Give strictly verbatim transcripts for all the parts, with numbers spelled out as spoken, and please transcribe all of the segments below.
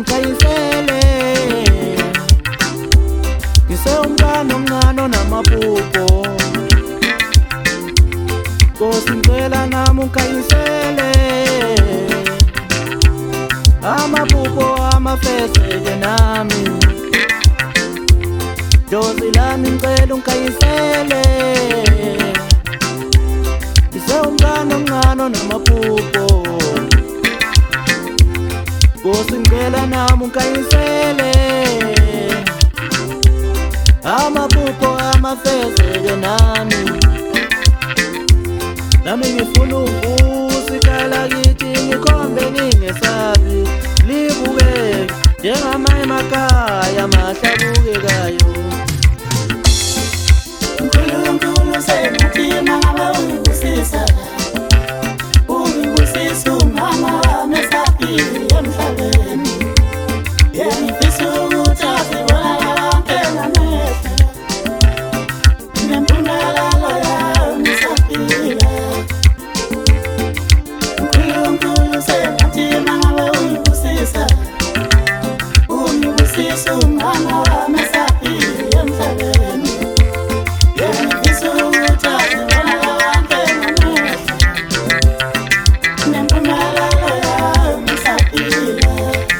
ungikayisele ngisewumntwana omncane onamaphupho Nkosi ngicela nami ungikayisele amaphupho amafezeke nami Dozi lami ngicela ungikayisele ngisewumntwana omncane onamaphupho Nkosi ngicela nami ungikayisele amaphupho amafezeke nami Nami ngifuna ukuvusa ikhaya lakithi ngikhombe ngingesabi libukeke njengamanye emakhaya mahle abukekayo uNkulunkulu sengathi mangabe ungibusisa ungibusisa umama wami esaphila emhlabeni ngifisa ukuthi azibonakala wonke ngamehlo nempumelelo yami esaphila uNkulunkulu sengathi mangabe ungibusisa ungibusisa umama wami esaphila emhlabeni ngifisa ukuthi azibonakala wonke ngamehlo nempumelelo yami esaphila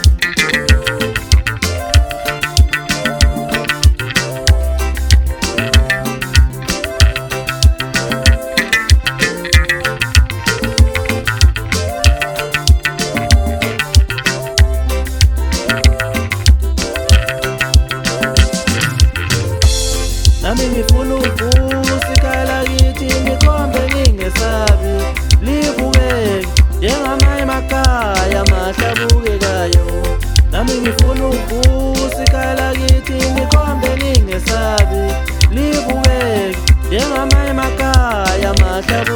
Nami ngifuna ukuvusa ikhaya lakithi ngikhombe ngingesabi libukeke njengamanye emakhaya mahle abukekayo Nami ngifuna ukuvusa ikhaya lakithi ngikhombe ngingesabi libukeke njengamanye emakhaya mahle